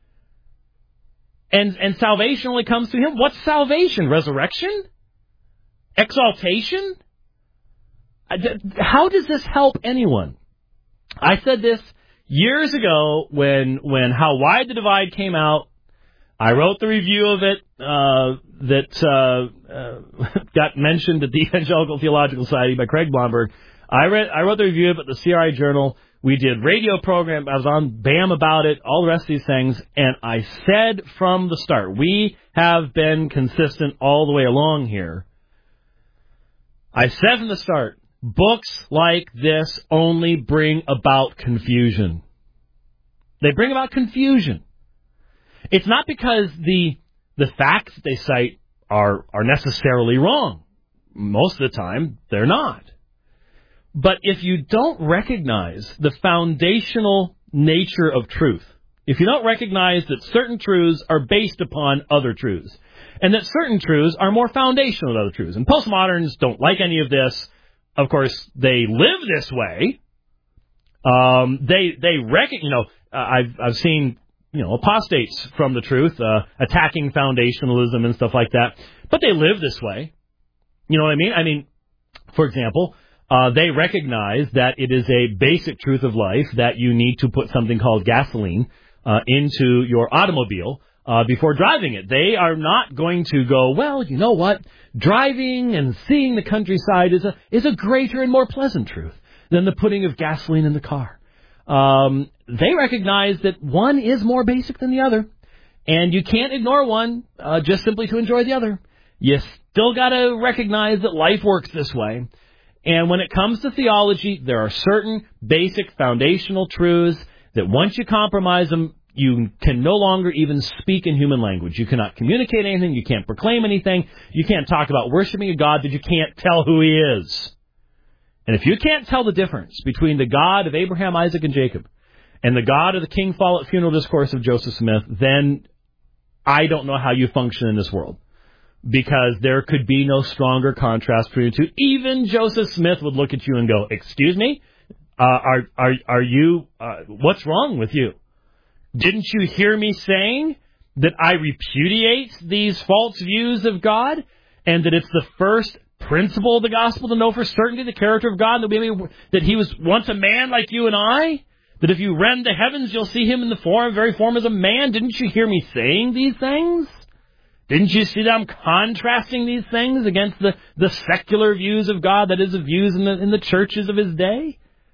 And, and salvation only comes through him. What's salvation? Resurrection? Exaltation? How does this help anyone? I said this years ago when when How Wide the Divide came out. I wrote the review of it uh, that uh, uh, got mentioned at the Evangelical Theological Society by Craig Blomberg. I read I wrote the review of it at the C R I Journal. We did radio program. I was on B A M about it, all the rest of these things. And I said from the start, we have been consistent all the way along here. I said from the start, books like this only bring about confusion. They bring about confusion. It's not because the the facts that they cite are are necessarily wrong. Most of the time, they're not. But if you don't recognize the foundational nature of truth, if you don't recognize that certain truths are based upon other truths, and that certain truths are more foundational than other truths, and postmoderns don't like any of this. Of course, they live this way. Um, they they reckon, you know, uh, I've I've seen, you know, apostates from the truth, uh, attacking foundationalism and stuff like that. But they live this way. You know what I mean? I mean, for example, uh, they recognize that it is a basic truth of life that you need to put something called gasoline uh, into your automobile uh, before driving it. They are not going to go, well, you know what? Driving and seeing the countryside is a is a greater and more pleasant truth than the putting of gasoline in the car. Um, they recognize that one is more basic than the other, and you can't ignore one uh, just simply to enjoy the other. You still got to recognize that life works this way. And when it comes to theology, there are certain basic foundational truths that once you compromise them, you can no longer even speak in human language. You cannot communicate anything. You can't proclaim anything. You can't talk about worshiping a God that you can't tell who he is. And if you can't tell the difference between the God of Abraham, Isaac, and Jacob and the God of the King Follett Funeral Discourse of Joseph Smith, then I don't know how you function in this world. Because there could be no stronger contrast between the two. Even Joseph Smith would look at you and go, excuse me? Uh, are, are, are you, uh, what's wrong with you? Didn't you hear me saying that I repudiate these false views of God and that it's the first principle of the gospel to know for certainty the character of God, that, we may, that he was once a man like you and I? That if you rend the heavens, you'll see him in the form, very form as a man? Didn't you hear me saying these things? Didn't you see them contrasting these things against the, the secular views of God, that is, the views in the, in the churches of his day?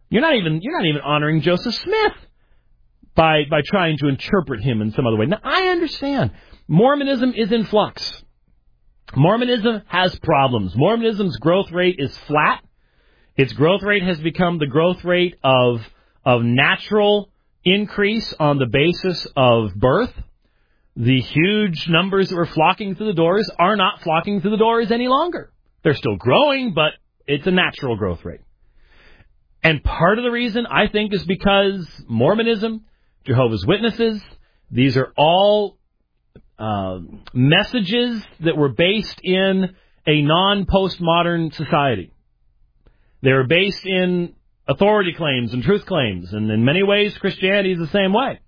You're not even you're not even honoring Joseph Smith by by trying to interpret him in some other way. Now, I understand. Mormonism is in flux. Mormonism has problems. Mormonism's growth rate is flat. Its growth rate has become the growth rate of of natural increase on the basis of birth. The huge numbers that were flocking through the doors are not flocking through the doors any longer. They're still growing, but it's a natural growth rate. And part of the reason, I think, is because Mormonism, Jehovah's Witnesses, these are all uh, messages that were based in a non-postmodern society. They were based in authority claims and truth claims, and in many ways, Christianity is the same way.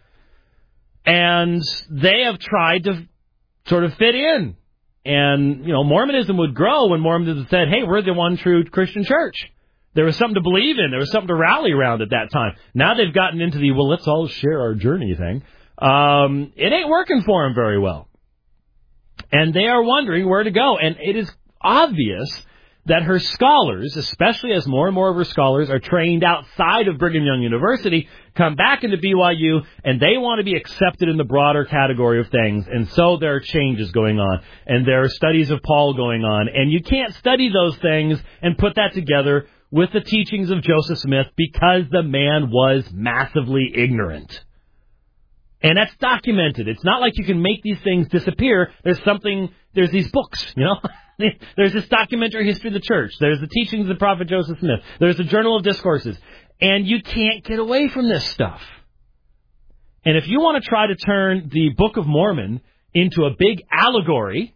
And they have tried to sort of fit in. And, you know, Mormonism would grow when Mormonism said, hey, we're the one true Christian church. There was something to believe in. There was something to rally around at that time. Now they've gotten into the, well, let's all share our journey thing. Um, it ain't working for them very well. And they are wondering where to go. And it is obvious that her scholars, especially as more and more of her scholars are trained outside of Brigham Young University, come back into B Y U, and they want to be accepted in the broader category of things. And so there are changes going on, and there are studies of Paul going on. And you can't study those things and put that together with the teachings of Joseph Smith because the man was massively ignorant. And that's documented. It's not like you can make these things disappear. There's something, there's these books, you know. There's this documentary history of the church. There's the teachings of the prophet Joseph Smith. There's the Journal of Discourses. And you can't get away from this stuff. And if you want to try to turn the Book of Mormon into a big allegory,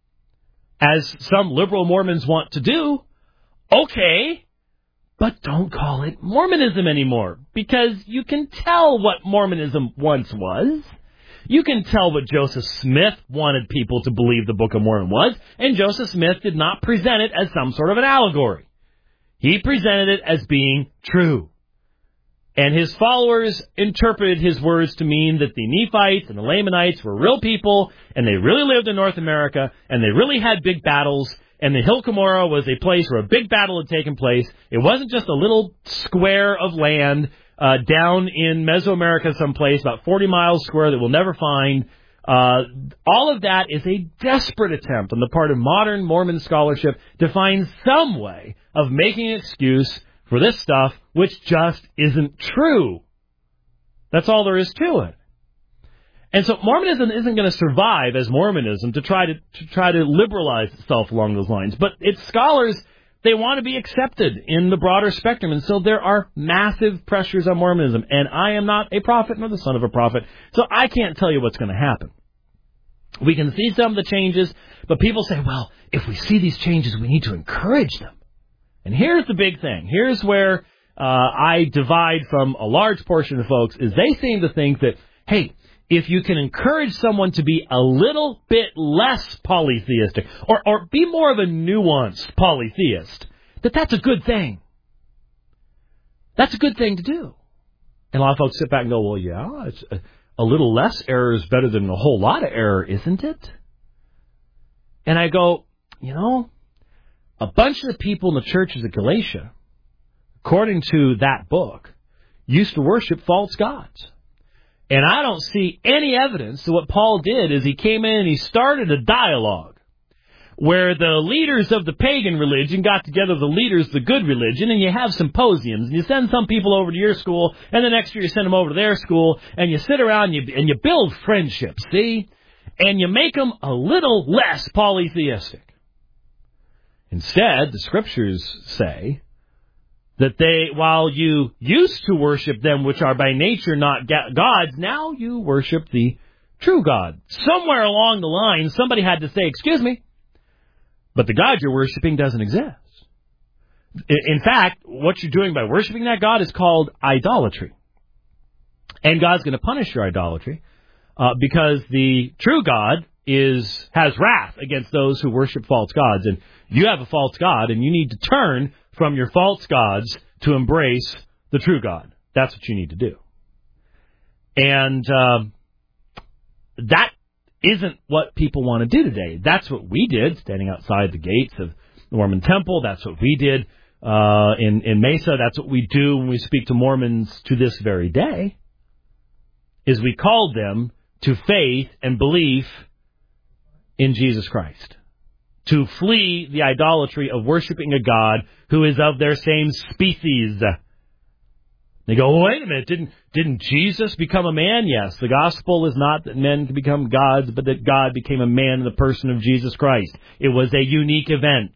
as some liberal Mormons want to do, okay, but don't call it Mormonism anymore, because you can tell what Mormonism once was. You can tell what Joseph Smith wanted people to believe the Book of Mormon was, and Joseph Smith did not present it as some sort of an allegory. He presented it as being true. And his followers interpreted his words to mean that the Nephites and the Lamanites were real people, and they really lived in North America, and they really had big battles, and the Hill Cumorah was a place where a big battle had taken place. It wasn't just a little square of land uh, down in Mesoamerica someplace, about forty miles square that we'll never find. Uh, all of that is a desperate attempt on the part of modern Mormon scholarship to find some way of making an excuse for this stuff, which just isn't true. That's all there is to it. And so Mormonism isn't going to survive as Mormonism to try to, to try to liberalize itself along those lines. But its scholars, they want to be accepted in the broader spectrum. And so there are massive pressures on Mormonism. And I am not a prophet nor the son of a prophet, so I can't tell you what's going to happen. We can see some of the changes, but people say, well, if we see these changes, we need to encourage them. And here's the big thing. Here's where uh, I divide from a large portion of folks, is they seem to think that, hey, if you can encourage someone to be a little bit less polytheistic, or, or be more of a nuanced polytheist, that that's a good thing. That's a good thing to do. And a lot of folks sit back and go, well, yeah, it's a, a little less error is better than a whole lot of error, isn't it? And I go, you know, a bunch of the people in the churches of Galatia, according to that book, used to worship false gods. And I don't see any evidence that what Paul did is he came in and he started a dialogue where the leaders of the pagan religion got together with the leaders of the good religion, and you have symposiums, and you send some people over to your school, and the next year you send them over to their school, and you sit around and you, and you build friendships, see? And you make them a little less polytheistic. Instead, the scriptures say that they, while you used to worship them which are by nature not gods, now you worship the true God. Somewhere along the line, somebody had to say, excuse me, but the God you're worshiping doesn't exist. In fact, what you're doing by worshiping that God is called idolatry. And God's going to punish your idolatry uh, because the true God is has wrath against those who worship false gods. And you have a false God, and you need to turn from your false gods to embrace the true God. That's what you need to do. And uh, that isn't what people want to do today. That's what we did, standing outside the gates of the Mormon temple. That's what we did uh, in, in Mesa. That's what we do when we speak to Mormons to this very day, is we called them to faith and belief in Jesus Christ, to flee the idolatry of worshiping a God who is of their same species. They go, well, wait a minute, didn't didn't Jesus become a man? Yes, the gospel is not that men can become gods, but that God became a man in the person of Jesus Christ. It was a unique event.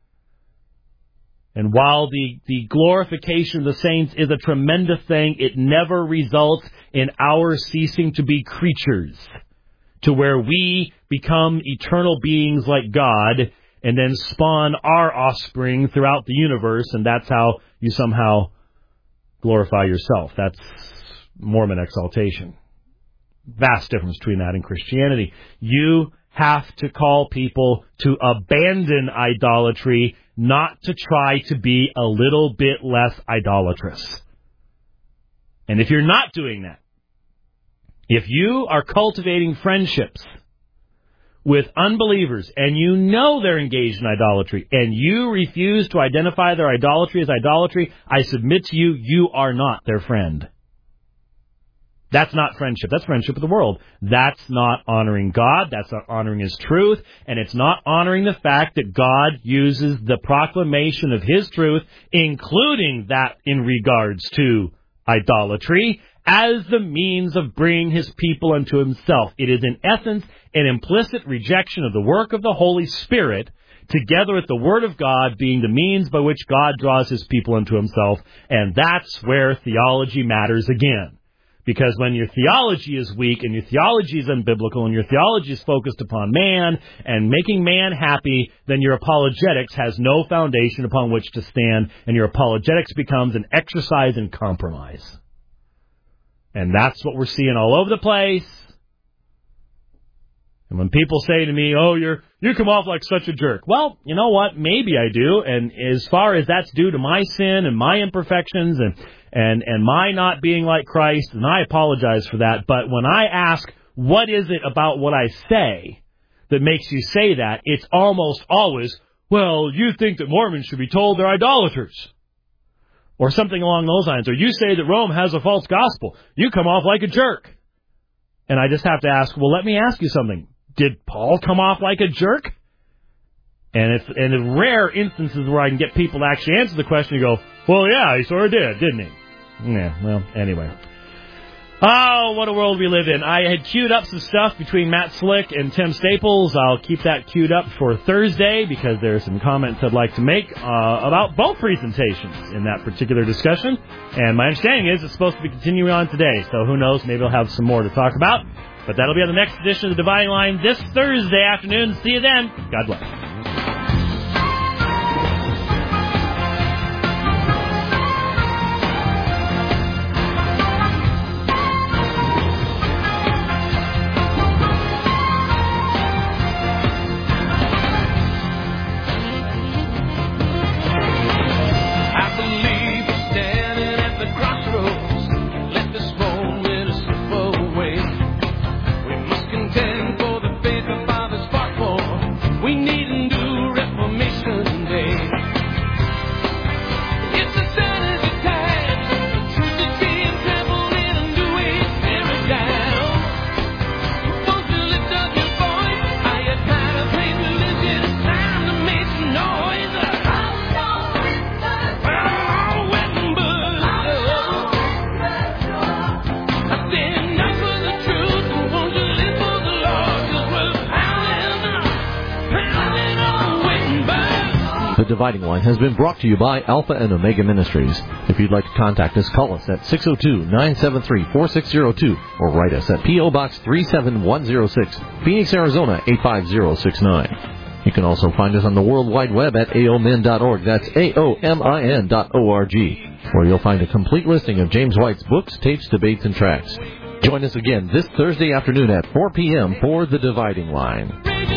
And while the, the glorification of the saints is a tremendous thing, it never results in our ceasing to be creatures, to where we become eternal beings like God and then spawn our offspring throughout the universe, and that's how you somehow glorify yourself. That's Mormon exaltation. Vast difference between that and Christianity. You have to call people to abandon idolatry, not to try to be a little bit less idolatrous. And if you're not doing that, if you are cultivating friendships with unbelievers and you know they're engaged in idolatry and you refuse to identify their idolatry as idolatry, I submit to you, you are not their friend. That's not friendship. That's friendship with the world. That's not honoring God. That's not honoring His truth. And it's not honoring the fact that God uses the proclamation of His truth, including that in regards to idolatry, as the means of bringing His people unto Himself. It is in essence an implicit rejection of the work of the Holy Spirit, together with the Word of God being the means by which God draws His people unto Himself. And that's where theology matters again. Because when your theology is weak and your theology is unbiblical and your theology is focused upon man and making man happy, then your apologetics has no foundation upon which to stand, and your apologetics becomes an exercise in compromise. And that's what we're seeing all over the place. And when people say to me, oh, you're you come off like such a jerk. Well, you know what? Maybe I do. And as far as that's due to my sin and my imperfections and and and my not being like Christ, and I apologize for that. But when I ask, what is it about what I say that makes you say that, it's almost always, well, you think that Mormons should be told they're idolaters, or something along those lines. Or you say that Rome has a false gospel. You come off like a jerk. And I just have to ask, well, let me ask you something. Did Paul come off like a jerk? And it's and in rare instances where I can get people to actually answer the question, you go, well, yeah, he sort of did, didn't he? Yeah, well, anyway. Oh, what a world we live in. I had queued up some stuff between Matt Slick and Tim Staples. I'll keep that queued up for Thursday because there are some comments I'd like to make uh, about both presentations in that particular discussion. And my understanding is it's supposed to be continuing on today, so who knows, maybe I'll have some more to talk about. But that'll be on the next edition of The Dividing Line this Thursday afternoon. See you then. God bless. The Dividing Line has been brought to you by Alpha and Omega Ministries. If you'd like to contact us, call us at six oh two, nine seven three, four six oh two or write us at P O. Box three seven one oh six, Phoenix, Arizona eight five zero six nine. You can also find us on the World Wide Web at A O M I N dot org. That's A O M I N dot O R G, where you'll find a complete listing of James White's books, tapes, debates, and tracts. Join us again this Thursday afternoon at four p.m. for The Dividing Line.